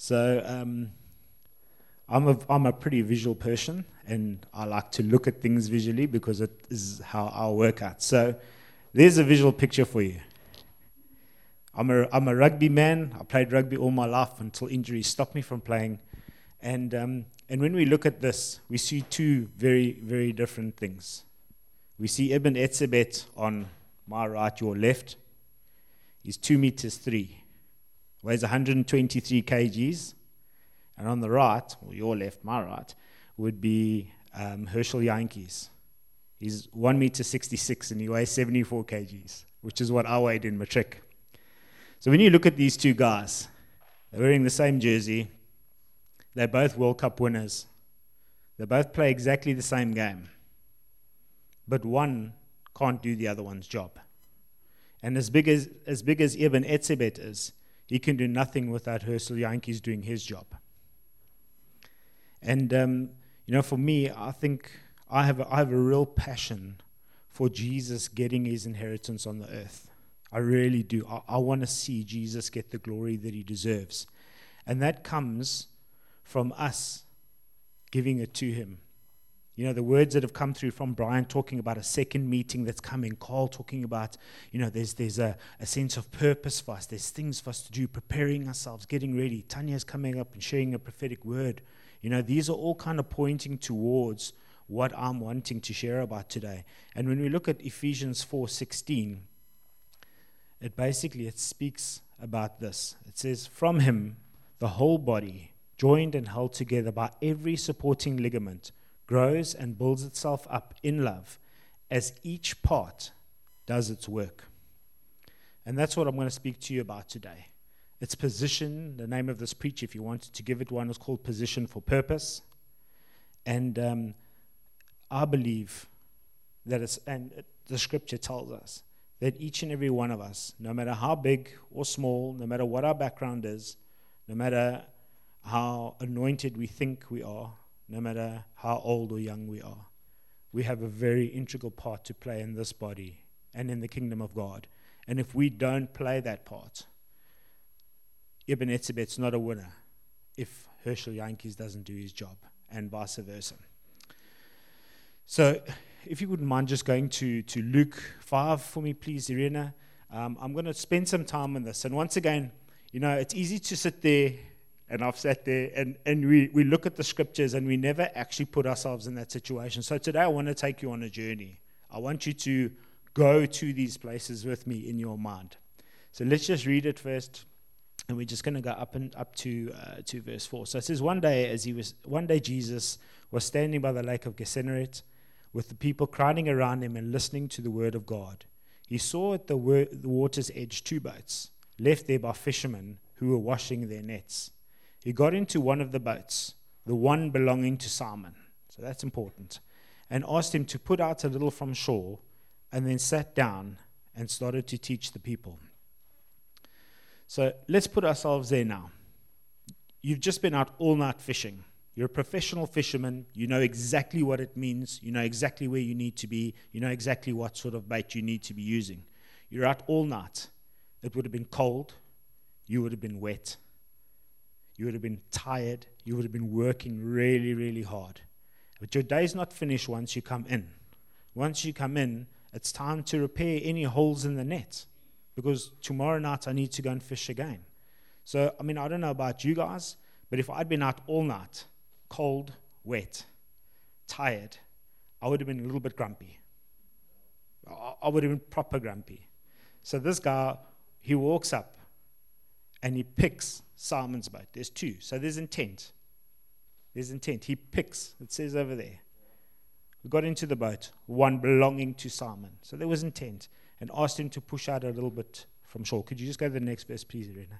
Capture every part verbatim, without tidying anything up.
So um, I'm a I'm a pretty visual person, and I like to look at things visually because it is how I work out. So there's a visual picture for you. I'm a I'm a rugby man. I played rugby all my life until injuries stopped me from playing. And um, and when we look at this, we see two very, very different things. We see Ibn Etzebet on my right, your left. He's two meters three, weighs one hundred twenty-three kilograms. And on the right, or your left, my right, would be um, Herschel Yankees. He's one meter sixty-six and he weighs seventy-four kilograms, which is what I weighed in matric. So when you look at these two guys, they're wearing the same jersey. They're both World Cup winners. They both play exactly the same game. But one can't do the other one's job. And as big as as big as Ibn Etzebet is, he can do nothing without Herschel Yankees doing his job. And um, you know, for me, I think I have a, I have a real passion for Jesus getting his inheritance on the earth. I really do. I, I want to see Jesus get the glory that he deserves. And that comes from us giving it to him. You know, the words that have come through from Brian talking about a second meeting that's coming, Carl talking about, you know, there's there's a, a sense of purpose for us. There's things for us to do, preparing ourselves, getting ready. Tanya's coming up and sharing a prophetic word. You know, these are all kind of pointing towards what I'm wanting to share about today. And when we look at Ephesians four sixteen, it basically, it speaks about this. It says, from him, the whole body, joined and held together by every supporting ligament, grows and builds itself up in love as each part does its work. And that's what I'm going to speak to you about today. It's position. The name of this preach, if you wanted to give it one, is called Position for Purpose. And um, I believe that it's, and the scripture tells us, that each and every one of us, no matter how big or small, no matter what our background is, no matter how anointed we think we are, no matter how old or young we are, we have a very integral part to play in this body and in the kingdom of God. And if we don't play that part, Ibn Etzebet's not a winner if Herschel Yankees doesn't do his job, and vice versa. So if you wouldn't mind just going to, to Luke five for me, please, Irina. Um, I'm going to spend some time on this. And once again, you know, it's easy to sit there, and I've sat there, and, and we, we look at the scriptures, and we never actually put ourselves in that situation. So today I want to take you on a journey. I want you to go to these places with me in your mind. So let's just read it first, and we're just going to go up and up to uh, to verse four. So it says, one day as he was, one day Jesus was standing by the lake of Gennesaret, with the people crowding around him and listening to the word of God. He saw at the, wor- the water's edge two boats, left there by fishermen who were washing their nets. He got into one of the boats, the one belonging to Simon, so that's important, and asked him to put out a little from shore, and then sat down and started to teach the people. So let's put ourselves there now. You've just been out all night fishing. You're a professional fisherman. You know exactly what it means. You know exactly where you need to be. You know exactly what sort of bait you need to be using. You're out all night. It would have been cold. You would have been wet. You would have been tired. You would have been working really, really hard. But your day's not finished once you come in. Once you come in, it's time to repair any holes in the net, because tomorrow night I need to go and fish again. So, I mean, I don't know about you guys, but if I'd been out all night, cold, wet, tired, I would have been a little bit grumpy. I would have been proper grumpy. So this guy, he walks up and he picks Simon's boat. There's two, so there's intent. There's intent. He picks, it says over there. We got into the boat, one belonging to Simon. So there was intent, and asked him to push out a little bit from shore. Could you just go to the next verse, please, Irina?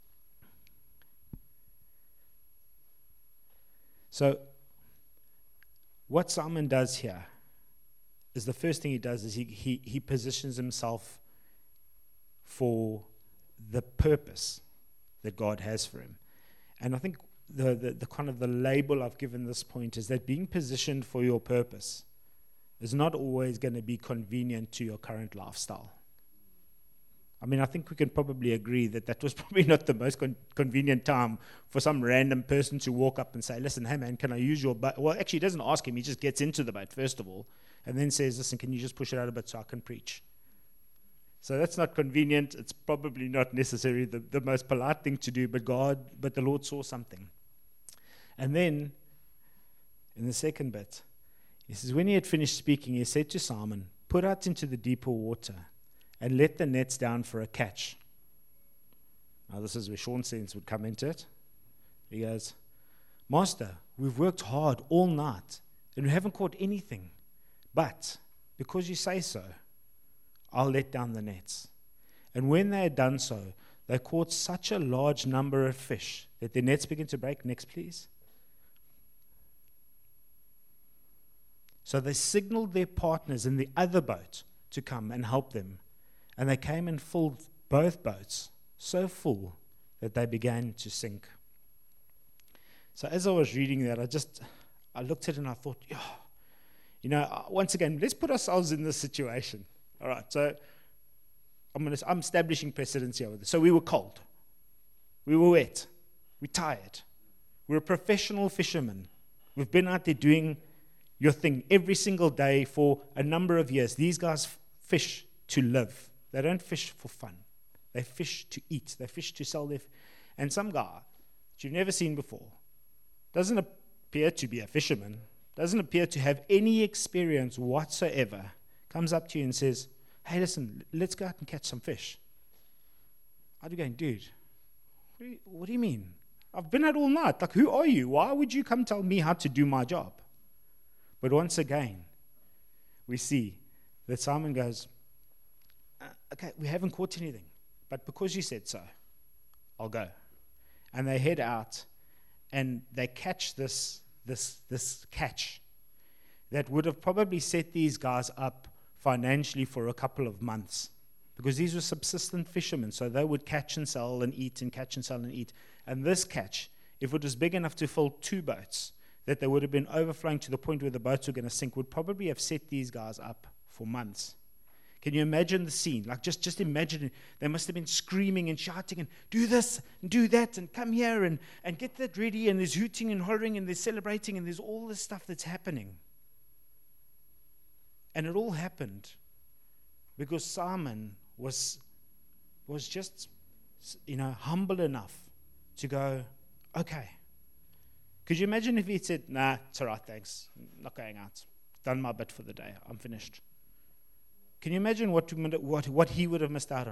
So what Simon does here is the first thing he does is he, he, he positions himself for the purpose that God has for him. And I think the, the, the kind of the label I've given this point is that being positioned for your purpose is not always going to be convenient to your current lifestyle. I mean, I think we can probably agree that that was probably not the most con- convenient time for some random person to walk up and say, listen, hey man, can I use your boat? Well, actually, he doesn't ask him. He just gets into the boat, first of all, and then says, listen, can you just push it out a bit so I can preach? So that's not convenient. It's probably not necessarily the, the most polite thing to do, but God, but the Lord saw something. And then, in the second bit, he says, when he had finished speaking, he said to Simon, put out into the deeper water and let the nets down for a catch. Now, this is where Sean's sense would come into it. He goes, Master, we've worked hard all night and we haven't caught anything. But because you say so, I'll let down the nets. And when they had done so, they caught such a large number of fish that their nets began to break. Next, please. So they signaled their partners in the other boat to come and help them. And they came and filled both boats so full that they began to sink. So as I was reading that, I just, I looked at it and I thought, yeah, you know, once again, let's put ourselves in this situation. All right, so I'm gonna, I'm establishing precedence here with this. So we were cold. We were wet. We're tired. We're professional fishermen. We've been out there doing your thing every single day for a number of years. These guys f- fish to live. They don't fish for fun. They fish to eat. They fish to sell their... F- and some guy that you've never seen before doesn't appear to be a fisherman, doesn't appear to have any experience whatsoever, comes up to you and says, hey, listen, let's go out and catch some fish. I'd be going, dude, what do you, what do you mean? I've been out all night. Like, who are you? Why would you come tell me how to do my job? But once again, we see that Simon goes, uh, okay, we haven't caught anything, but because you said so, I'll go. And they head out, and they catch this, this, this catch that would have probably set these guys up financially for a couple of months, because these were subsistent fishermen, so they would catch and sell and eat and catch and sell and eat. And this catch, if it was big enough to fill two boats, that they would have been overflowing to the point where the boats were going to sink, would probably have set these guys up for months. Can you imagine the scene? Like, just, just imagine it. They must have been screaming and shouting and do this and do that and come here and, and get that ready, and there's hooting and hollering and there's celebrating and there's all this stuff that's happening. And it all happened because Simon was, was just, you know, humble enough to go, okay. Could you imagine if he said, nah, it's all right, thanks, I'm not going out. Done my bit for the day, I'm finished. Can you imagine what, what, what he would have missed out on?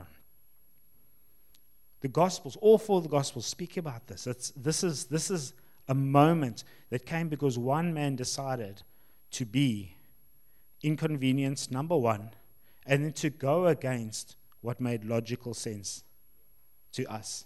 The Gospels, all four of the Gospels speak about this. It's, this is, this is a moment that came because one man decided to be inconvenienced, number one, and then to go against what made logical sense to us.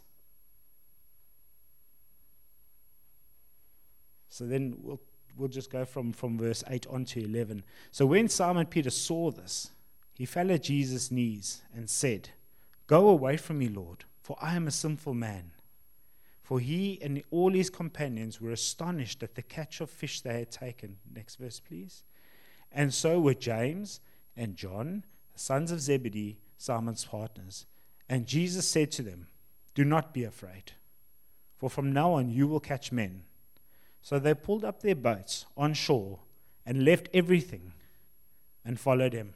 So then we'll we'll just go from, from verse eight on to eleven. So when Simon Peter saw this, he fell at Jesus' knees and said, go away from me, Lord, for I am a sinful man. For he and all his companions were astonished at the catch of fish they had taken. Next verse, please. And so were James and John, the sons of Zebedee, Simon's partners. And Jesus said to them, do not be afraid, for from now on you will catch men. So they pulled up their boats on shore and left everything and followed him.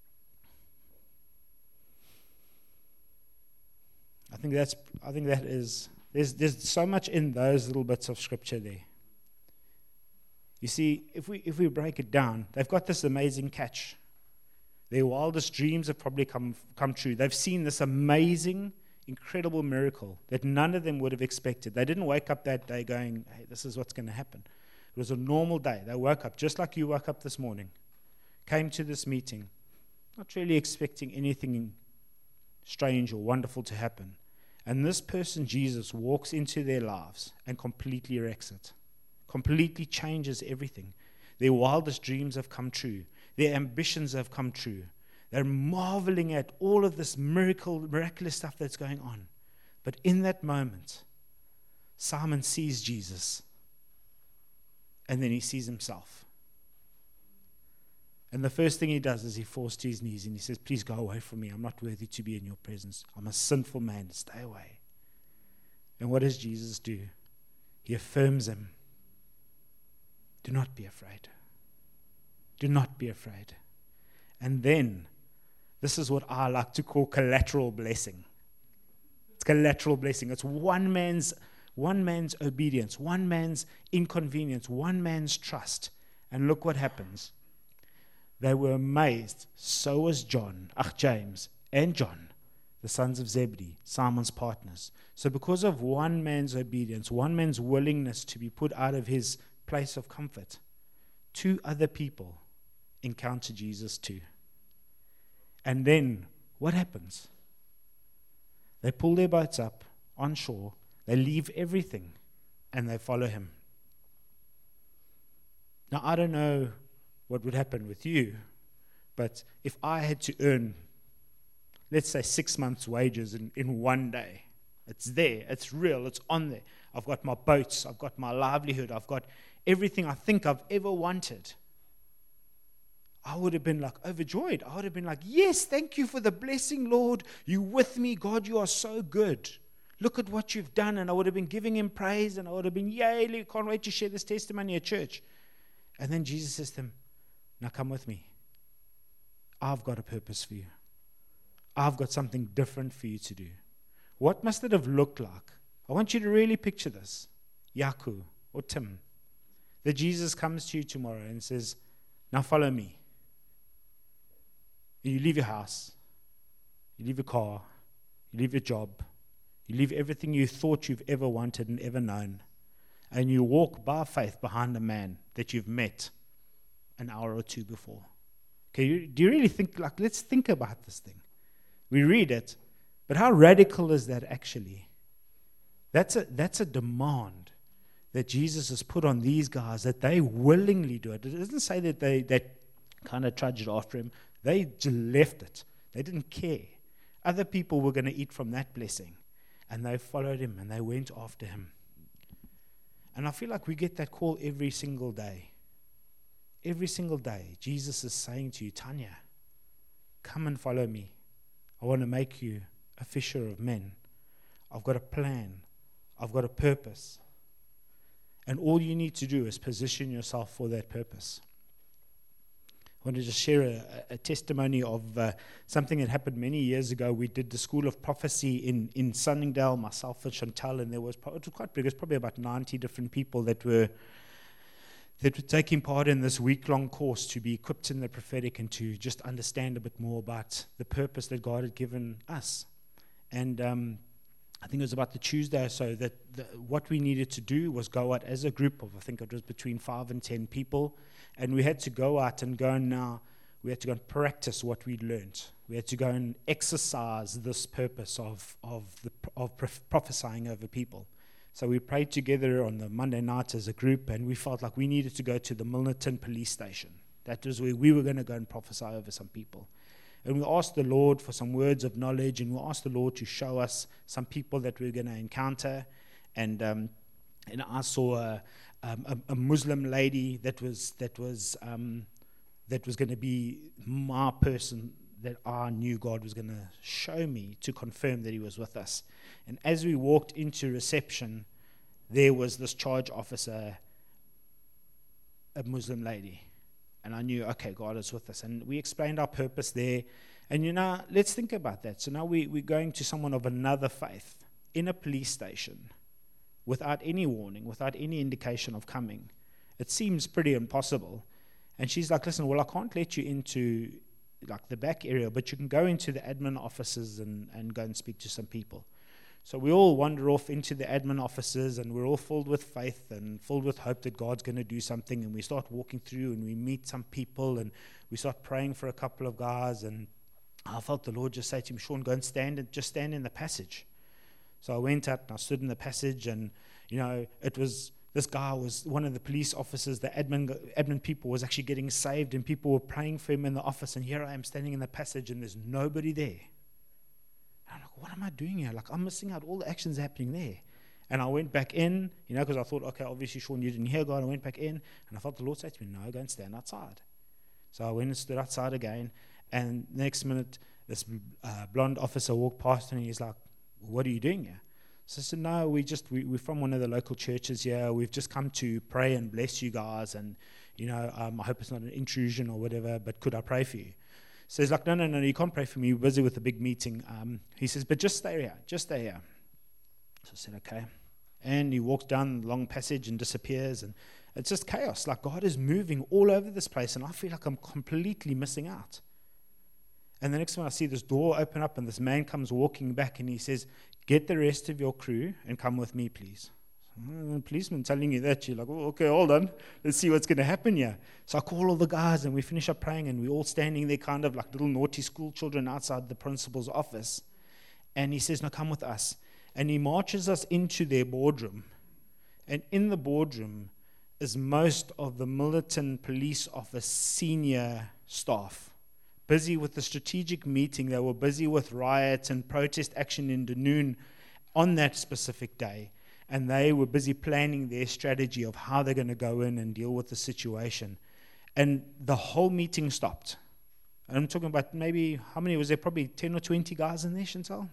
I think that's. I think that is. There's there's so much in those little bits of scripture there. You see, if we if we break it down, they've got this amazing catch. Their wildest dreams have probably come come true. They've seen this amazing, incredible miracle that none of them would have expected. They didn't wake up that day going, hey, this is what's going to happen. It was a normal day. They woke up just like you woke up this morning, came to this meeting, not really expecting anything strange or wonderful to happen. And this person, Jesus, walks into their lives and completely wrecks it, completely changes everything. Their wildest dreams have come true. Their ambitions have come true. They're marveling at all of this miracle, miraculous stuff that's going on. But in that moment, Simon sees Jesus, and then he sees himself. And the first thing he does is he falls to his knees and he says, please go away from me. I'm not worthy to be in your presence. I'm a sinful man. Stay away. And what does Jesus do? He affirms him. Do not be afraid. Do not be afraid. And then, this is what I like to call collateral blessing. It's collateral blessing. It's one man's, one man's obedience, one man's inconvenience, one man's trust. And look what happens. They were amazed. So was John, ach, James, and John, the sons of Zebedee, Simon's partners. So because of one man's obedience, one man's willingness to be put out of his place of comfort, two other people encounter Jesus too. And then what happens? They pull their boats up on shore, they leave everything, and they follow him. Now, I don't know what would happen with you, but if I had to earn, let's say, six months' wages in, in one day, it's there, it's real, it's on there. I've got my boats, I've got my livelihood, I've got everything I think I've ever wanted. I would have been like overjoyed. I would have been like, yes, thank you for the blessing, Lord. You with me, God, you are so good. Look at what you've done. And I would have been giving him praise, and I would have been, yay, can't wait to share this testimony at church. And then Jesus says to them, now come with me. I've got a purpose for you. I've got something different for you to do. What must it have looked like? I want you to really picture this. Yaku or Tim. That Jesus comes to you tomorrow and says, now follow me. You leave your house, you leave your car, you leave your job, you leave everything you thought you've ever wanted and ever known, and you walk by faith behind a man that you've met an hour or two before. Okay, you, do you really think, like, let's think about this thing. We read it, but how radical is that actually? That's a, that's a demand that Jesus has put on these guys, that they willingly do it. It doesn't say that they, they kind of trudged after him. They just left it. They didn't care. Other people were going to eat from that blessing. And they followed him and they went after him. And I feel like we get that call every single day. Every single day, Jesus is saying to you, Tanya, come and follow me. I want to make you a fisher of men. I've got a plan. I've got a purpose. And all you need to do is position yourself for that purpose. I want to just share a, a testimony of uh, something that happened many years ago. We did the School of Prophecy in, in Sunningdale, myself and Chantal, and there was, it was quite big. It was probably about ninety different people that were that were taking part in this week-long course to be equipped in the prophetic and to just understand a bit more about the purpose that God had given us. And um, I think it was about the Tuesday or so that the, what we needed to do was go out as a group of, I think it was between five and ten people, and we had to go out and go and now, we had to go and practice what we'd learned. We had to go and exercise this purpose of of the of prophesying over people. So we prayed together on the Monday night as a group, and we felt like we needed to go to the Milnerton police station. That was where we were going to go and prophesy over some people. And we asked the Lord for some words of knowledge, and we asked the Lord to show us some people that we were going to encounter. And um, and I saw a, um, a, a Muslim lady that was that was um, that was going to be my person that I knew God was going to show me to confirm that he was with us. And as we walked into reception, there was this charge officer, a Muslim lady. And I knew, okay, God is with us. And we explained our purpose there. And, you know, let's think about that. So now we, we're going to someone of another faith in a police station without any warning, without any indication of coming. It seems pretty impossible. And she's like, listen, well, I can't let you into, like, the back area, but you can go into the admin offices and, and go and speak to some people. So we all wander off into the admin offices, and we're all filled with faith and filled with hope that God's going to do something. And we start walking through, and we meet some people, and we start praying for a couple of guys. And I felt the Lord just say to me, Sean, go and stand, and just stand in the passage. So I went up and I stood in the passage, and you know, it was this guy was one of the police officers. The admin admin people was actually getting saved, and people were praying for him in the office. And here I am standing in the passage, and there's nobody there. I'm like, what am I doing here? Like, I'm missing out all the actions happening there. And I went back in, you know, because I thought, okay, obviously, Sean, you didn't hear God. I went back in, and I felt the Lord say to me, no, go and stand outside. So I went and stood outside again, and next minute, this uh, blonde officer walked past, and he's like, "What are you doing here?" So I said, "No, we just we, we're from one of the local churches here. We've just come to pray and bless you guys, and you know, um, I hope it's not an intrusion or whatever. But could I pray for you?" So he's like, "No, no, no, you can't pray for me. We're busy with a big meeting." Um, he says, "But just stay here, just stay here." So I said, "Okay." And he walks down the long passage and disappears, and it's just chaos. Like God is moving all over this place, and I feel like I'm completely missing out. And the next time I see this door open up, and this man comes walking back, and he says, "Get the rest of your crew and come with me, please." So, policeman telling you that, you're like, "Oh, okay, hold on. Let's see what's going to happen here." So I call all the guys, and we finish up praying, and we're all standing there kind of like little naughty school children outside the principal's office. And he says, "No, come with us." And he marches us into their boardroom. And in the boardroom is most of the Millerton Police Office senior staff, busy with the strategic meeting. They were busy with riots and protest action in Dunoon on that specific day. And they were busy planning their strategy of how they're going to go in and deal with the situation. And the whole meeting stopped. And I'm talking about maybe, how many was there? Probably ten or twenty guys in there, Chantal?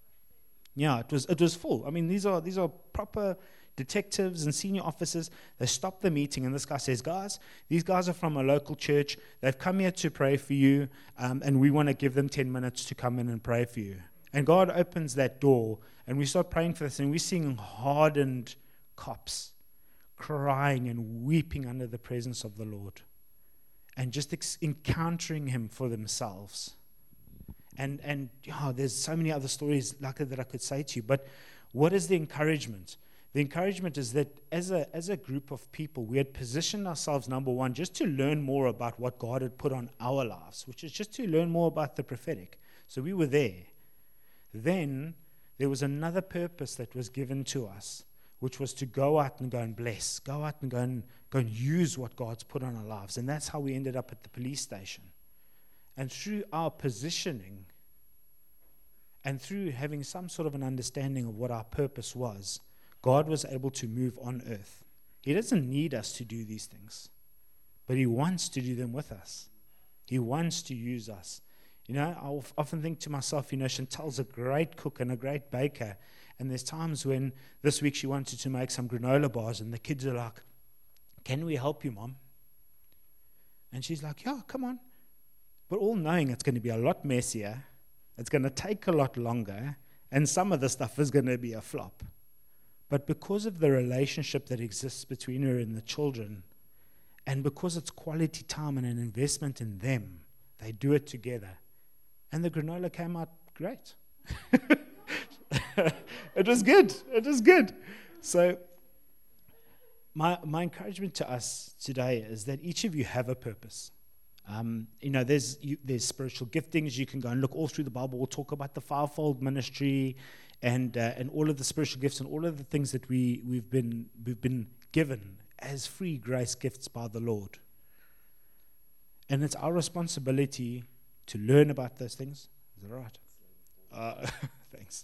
Yeah, it was it was full. I mean, these are these are proper detectives and senior officers. They stopped the meeting, and this guy says, "Guys, these guys are from a local church. They've come here to pray for you, um, and we want to give them ten minutes to come in and pray for you." And God opens that door, and we start praying for this, and we're seeing hardened cops crying and weeping under the presence of the Lord, and just ex- encountering Him for themselves. And and oh, there's so many other stories like that that I could say to you. But what is the encouragement? The encouragement is that as a as a group of people, we had positioned ourselves, number one, just to learn more about what God had put on our lives, which is just to learn more about the prophetic. So we were there. Then there was another purpose that was given to us, which was to go out and go and bless, go out and go and go and use what God's put on our lives. And that's how we ended up at the police station. And through our positioning and through having some sort of an understanding of what our purpose was, God was able to move on earth. He doesn't need us to do these things, but He wants to do them with us. He wants to use us. You know, I often think to myself, you know, Chantal's a great cook and a great baker. And there's times when this week she wanted to make some granola bars, and the kids are like, "Can we help you, Mom?" And she's like, "Yeah, come on." But all knowing it's going to be a lot messier, it's going to take a lot longer, and some of the stuff is going to be a flop. But because of the relationship that exists between her and the children, and because it's quality time and an investment in them, they do it together. And the granola came out great. It was good. It was good. So my my encouragement to us today is that each of you have a purpose. Um, you know, there's you, there's spiritual giftings. You can go and look all through the Bible. We'll talk about the fivefold ministry and uh, and all of the spiritual gifts and all of the things that we we've been we've been given as free grace gifts by the Lord. And it's our responsibility to learn about those things. Is that right? Uh, thanks.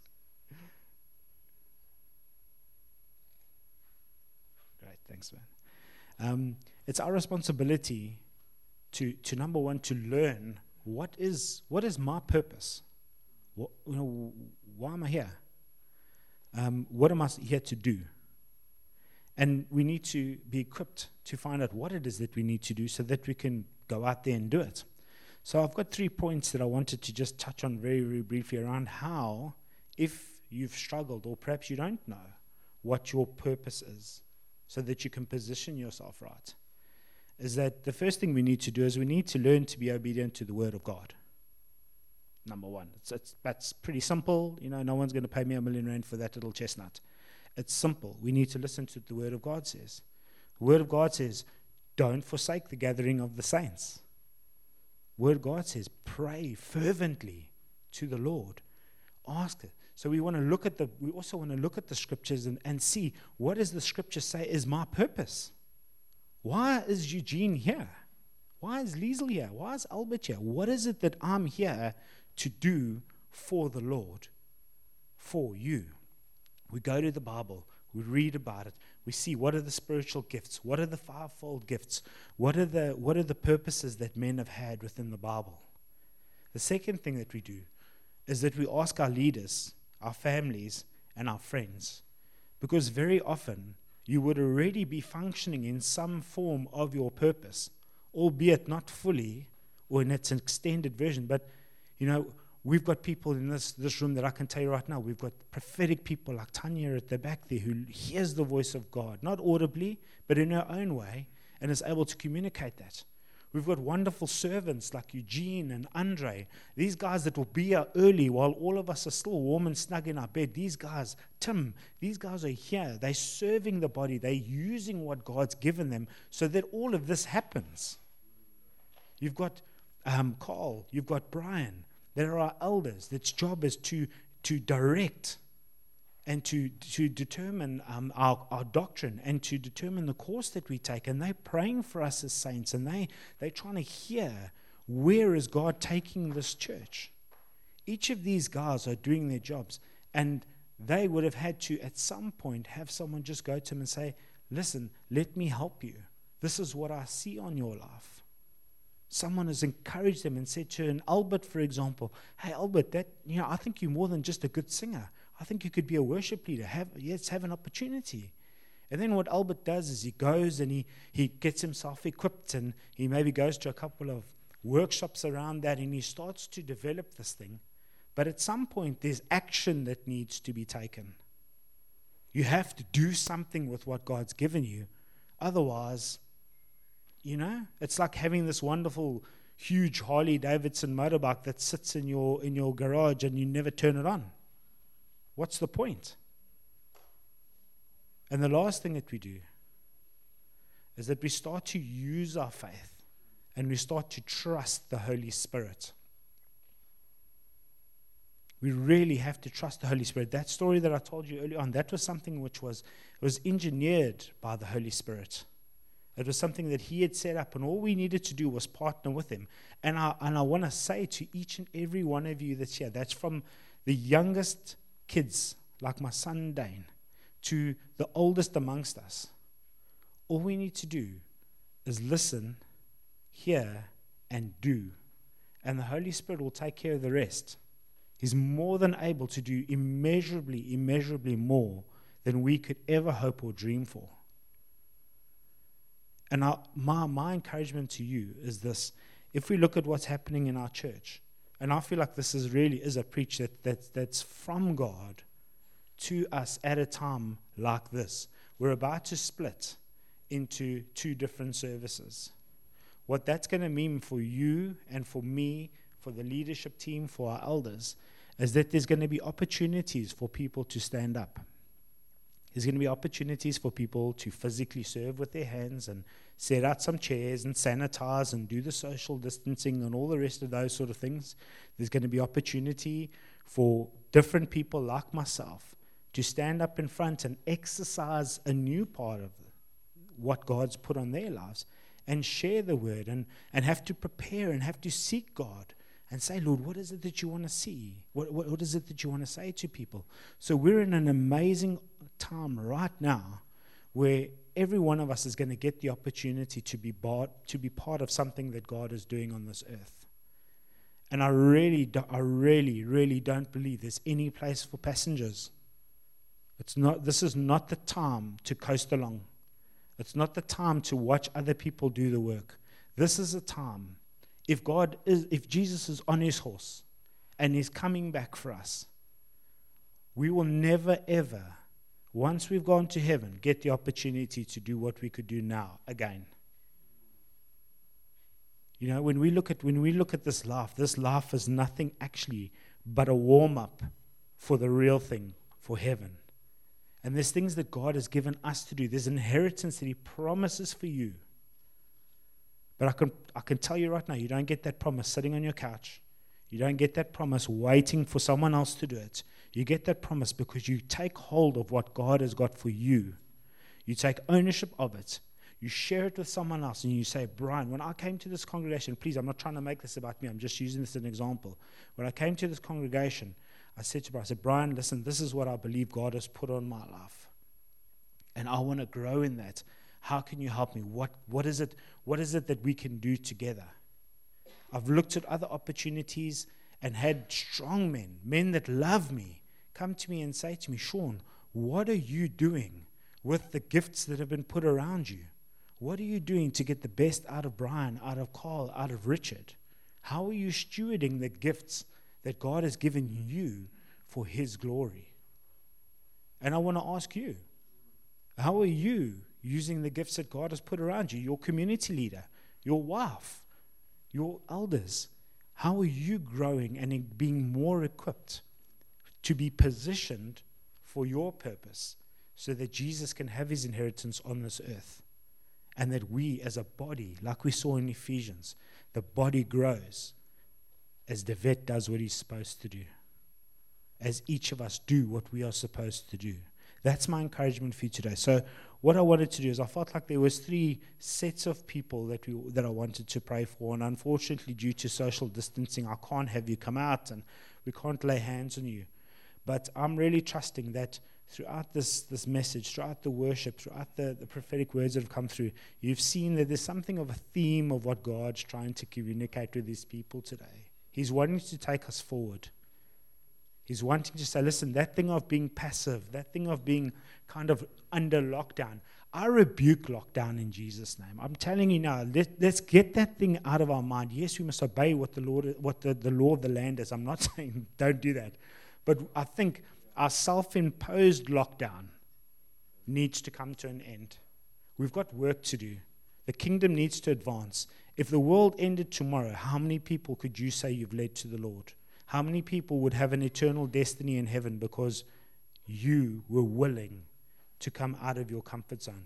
Great, thanks, man. Um, it's our responsibility to, to number one, to learn what is what is my purpose. What, you know, why am I here? Um, what am I here to do? And we need to be equipped to find out what it is that we need to do so that we can go out there and do it. So I've got three points that I wanted to just touch on very, very briefly around how, if you've struggled or perhaps you don't know what your purpose is, so that you can position yourself right, is that the first thing we need to do is we need to learn to be obedient to the Word of God. Number one. It's, it's, that's pretty simple. You know, no one's going to pay me a million rand for that little chestnut. It's simple. We need to listen to what the Word of God says. The Word of God says, don't forsake the gathering of the saints. The Word of God says, pray fervently to the Lord. Ask it. So we want to look at the, we also want to look at the scriptures and, and see, what does the scripture say is my purpose? Why is Eugene here? Why is Liesl here? Why is Albert here? What is it that I'm here to do for the Lord, for you? We go to the Bible. We read about it. We see what are the spiritual gifts, what are the fivefold gifts, what are the what are the purposes that men have had within the Bible. The second thing that we do is that we ask our leaders, our families, and our friends, because very often you would already be functioning in some form of your purpose, albeit not fully or in its extended version. But, you know, we've got people in this, this room that I can tell you right now, we've got prophetic people like Tanya at the back there who hears the voice of God, not audibly, but in her own way, and is able to communicate that. We've got wonderful servants like Eugene and Andre. These guys that will be here early while all of us are still warm and snug in our bed. These guys, Tim, these guys are here. They're serving the body. They're using what God's given them so that all of this happens. You've got um, Carl. You've got Brian. There are elders. That's job is to, to direct and to, to determine um, our, our doctrine and to determine the course that we take. And they're praying for us as saints, and they, they're trying to hear, where is God taking this church? Each of these guys are doing their jobs, and they would have had to, at some point, have someone just go to them and say, listen, let me help you. This is what I see on your life. Someone has encouraged them and said to an Albert, for example, hey, Albert, that you know, I think you're more than just a good singer. I think you could be a worship leader. Have, yes, have an opportunity. And then what Albert does is he goes and he, he gets himself equipped, and he maybe goes to a couple of workshops around that, and he starts to develop this thing. But at some point, there's action that needs to be taken. You have to do something with what God's given you. Otherwise, you know, it's like having this wonderful, huge Harley Davidson motorbike that sits in your in your garage and you never turn it on. What's the point? And the last thing that we do is that we start to use our faith and we start to trust the Holy Spirit. We really have to trust the Holy Spirit. That story that I told you earlier on, that was something which was, was engineered by the Holy Spirit. It was something that he had set up, and all we needed to do was partner with him. And I, and I want to say to each and every one of you that's here, that's from the youngest kids, like my son Dane, to the oldest amongst us, all we need to do is listen, hear, and do. And the Holy Spirit will take care of the rest. He's more than able to do immeasurably, immeasurably more than we could ever hope or dream for. And our, my, my encouragement to you is this. If we look at what's happening in our church, and I feel like this is really is a preach that, that that's from God to us at a time like this. We're about to split into two different services. What that's going to mean for you and for me, for the leadership team, for our elders, is that there's going to be opportunities for people to stand up. There's going to be opportunities for people to physically serve with their hands and set out some chairs and sanitize and do the social distancing and all the rest of those sort of things. There's going to be opportunity for different people like myself to stand up in front and exercise a new part of what God's put on their lives and share the word and, and have to prepare and have to seek God and say, Lord, what is it that you want to see? What, what, what is it that you want to say to people? So we're in an amazing time right now where every one of us is going to get the opportunity to be part, to be part of something that God is doing on this earth. And I really, do, I really, really don't believe there's any place for passengers. It's not. This is not the time to coast along. It's not the time to watch other people do the work. This is a time. If God is, if Jesus is on his horse and he's coming back for us, we will never ever, once we've gone to heaven, get the opportunity to do what we could do now again. You know, when we look at when we look at this life, this life is nothing actually but a warm-up for the real thing, for heaven. And there's things that God has given us to do. There's inheritance that he promises for you. But I can I can tell you right now, you don't get that promise sitting on your couch. You don't get that promise waiting for someone else to do it. You get that promise because you take hold of what God has got for you. You take ownership of it. You share it with someone else and you say, Brian, when I came to this congregation, please, I'm not trying to make this about me. I'm just using this as an example. When I came to this congregation, I said to Brian, I said, Brian, listen, this is what I believe God has put on my life. And I want to grow in that. How can you help me? What, what is it, what is it that we can do together? I've looked at other opportunities and had strong men, men that love me, come to me and say to me, Sean, what are you doing with the gifts that have been put around you? What are you doing to get the best out of Brian, out of Carl, out of Richard? How are you stewarding the gifts that God has given you for His glory? And I want to ask you, how are you using the gifts that God has put around you? Your community leader, your wife, your elders. How are you growing and being more equipped to be positioned for your purpose so that Jesus can have His inheritance on this earth? And that we as a body, like we saw in Ephesians, the body grows as the vet does what he's supposed to do. As each of us do what we are supposed to do. That's my encouragement for you today. So what I wanted to do is I felt like there was three sets of people that we that I wanted to pray for. And unfortunately, due to social distancing, I can't have you come out and we can't lay hands on you. But I'm really trusting that throughout this, this message, throughout the worship, throughout the, the prophetic words that have come through, you've seen that there's something of a theme of what God's trying to communicate with His people today. He's wanting to take us forward. He's wanting to say, listen, that thing of being passive, that thing of being kind of under lockdown, I rebuke lockdown in Jesus' name. I'm telling you now, let, let's get that thing out of our mind. Yes, we must obey what the Lord, what the, the law of the land is. I'm not saying don't do that. But I think our self-imposed lockdown needs to come to an end. We've got work to do. The kingdom needs to advance. If the world ended tomorrow, how many people could you say you've led to the Lord? How many people would have an eternal destiny in heaven because you were willing to come out of your comfort zone?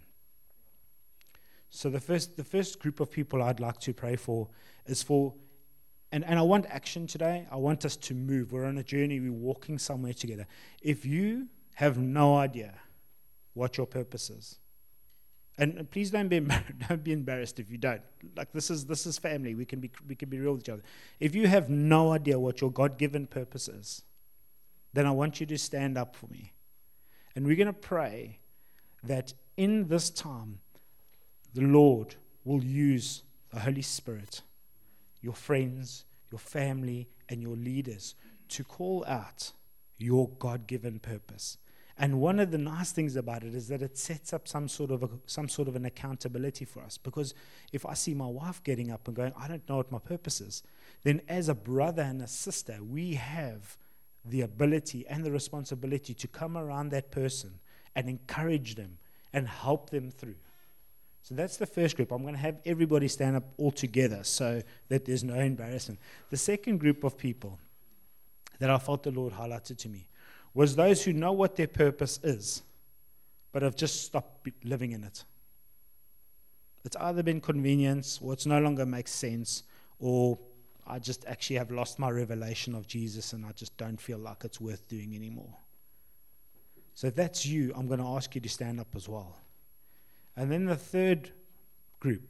So the first the first group of people I'd like to pray for is for, and, and I want action today. I want us to move. We're on a journey. We're walking somewhere together. If you have no idea what your purpose is, and please don't be don't be embarrassed if you don't. Like this is this is family. We can be we can be real with each other. If you have no idea what your God-given purpose is, then I want you to stand up for me, and we're going to pray that in this time, the Lord will use the Holy Spirit, your friends, your family, and your leaders to call out your God-given purpose. And one of the nice things about it is that it sets up some sort of a, some sort of an accountability for us. Because if I see my wife getting up and going, I don't know what my purpose is, then as a brother and a sister, we have the ability and the responsibility to come around that person and encourage them and help them through. So that's the first group. I'm going to have everybody stand up all together so that there's no embarrassment. The second group of people that I felt the Lord highlighted to me was those who know what their purpose is, but have just stopped living in it. It's either been convenience, or it's no longer makes sense, or I just actually have lost my revelation of Jesus and I just don't feel like it's worth doing anymore. So if that's you, I'm going to ask you to stand up as well. And then the third group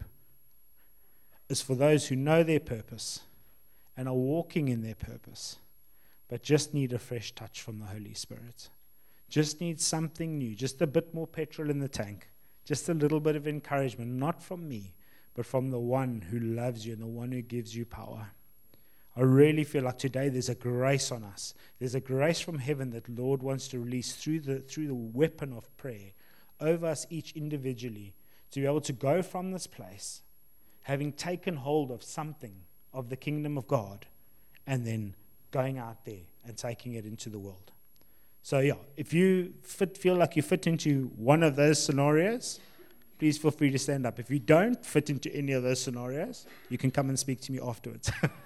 is for those who know their purpose and are walking in their purpose, but just need a fresh touch from the Holy Spirit. Just need something new, just a bit more petrol in the tank, just a little bit of encouragement, not from me, but from the one who loves you and the one who gives you power. I really feel like today there's a grace on us. There's a grace from heaven that the Lord wants to release through the, through the weapon of prayer over us each individually to be able to go from this place, having taken hold of something of the kingdom of God, and then going out there and taking it into the world. So yeah, if you fit, feel like you fit into one of those scenarios, please feel free to stand up. If you don't fit into any of those scenarios, you can come and speak to me afterwards.